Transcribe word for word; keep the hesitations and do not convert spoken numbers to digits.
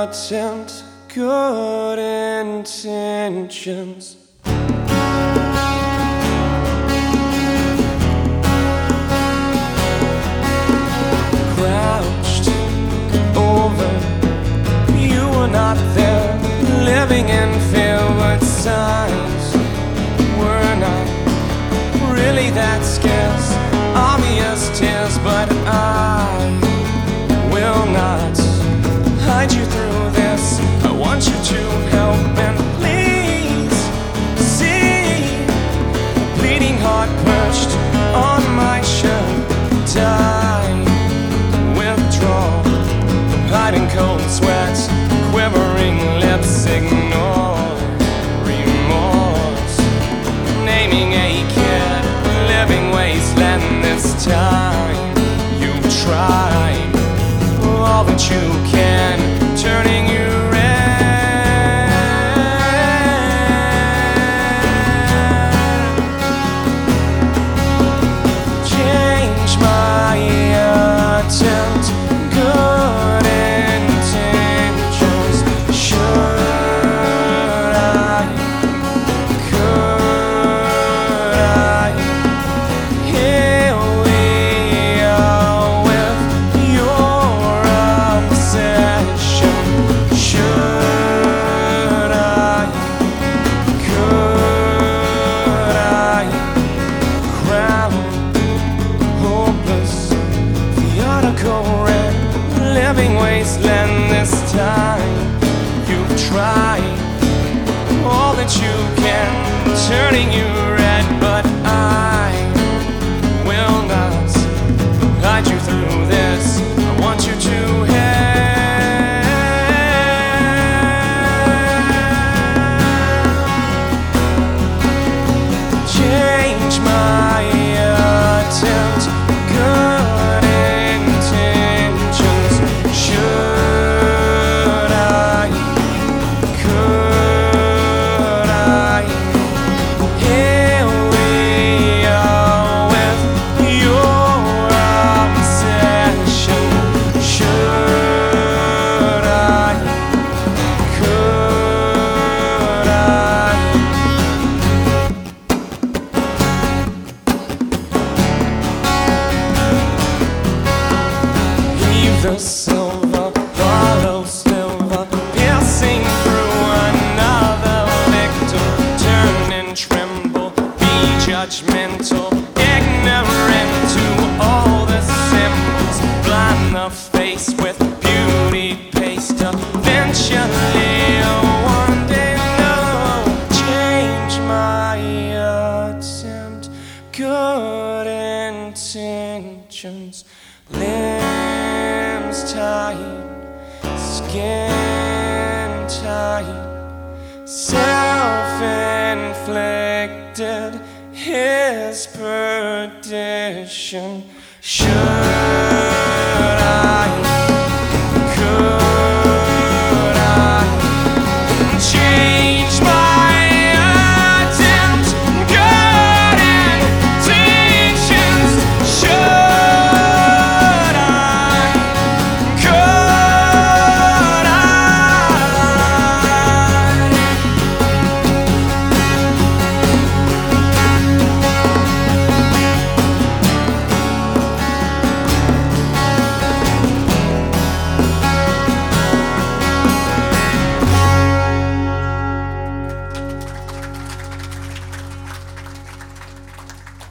attempt, good intentions. Crouched over, you were not there, living in fear, but signs were not really that scarce. Obvious tears, but I will not hide you through this. I want you to help and please see the bleeding heart perched on my shirt. Die, withdraw, hiding cold sweats, quivering lips, ignore remorse. Naming a kid, living wasteland. This time you tried all that you can, turning you red. Change my attempt, good intentions. Should I, could I? Here we are with your obsession. Should I, could I? Crown hopeless, theatrical red, living wasteland. This time you've tried all that you can, turning you red, but I will not hide you through this. I want you to have change my attempt, good intentions. Should I, could I? Here we are with your obsession. Should I, could I? Leave the silver, follow silver, piercing through another victim. Turn and tremble, be judgmental, ignorant to all the symbols. Blind the face with beauty paste. Eventually, one day, no. Change my attempt, good intentions. Limbs tight, skin tight, self-inflicted, his perdition. Should